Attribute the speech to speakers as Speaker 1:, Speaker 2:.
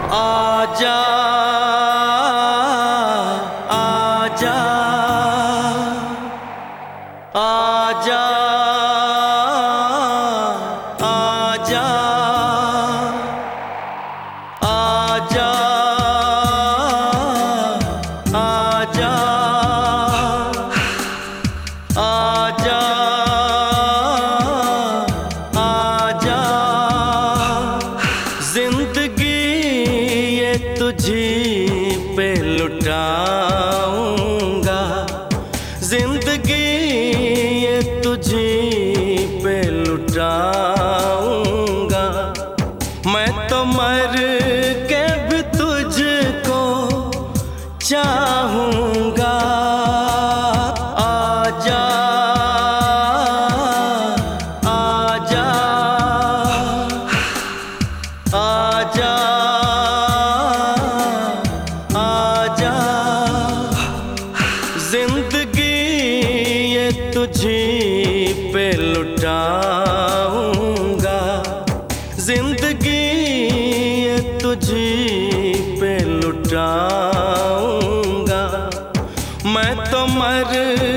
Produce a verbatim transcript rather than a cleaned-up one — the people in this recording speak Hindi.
Speaker 1: आजा आजा आजा आजा आजा आजा आजा आजा जिंदगी ये तुझी पे लुटाऊंगा, जिंदगी ये तुझी पे लुटाऊंगा। मैं तो मर के भी तुझको चाहूंगा। आजा आजा आजा आजा जिंदगी ये तुझी पे लुटाऊंगा, जिंदगी ये तुझी पे लुटाऊंगा। मैं तो मर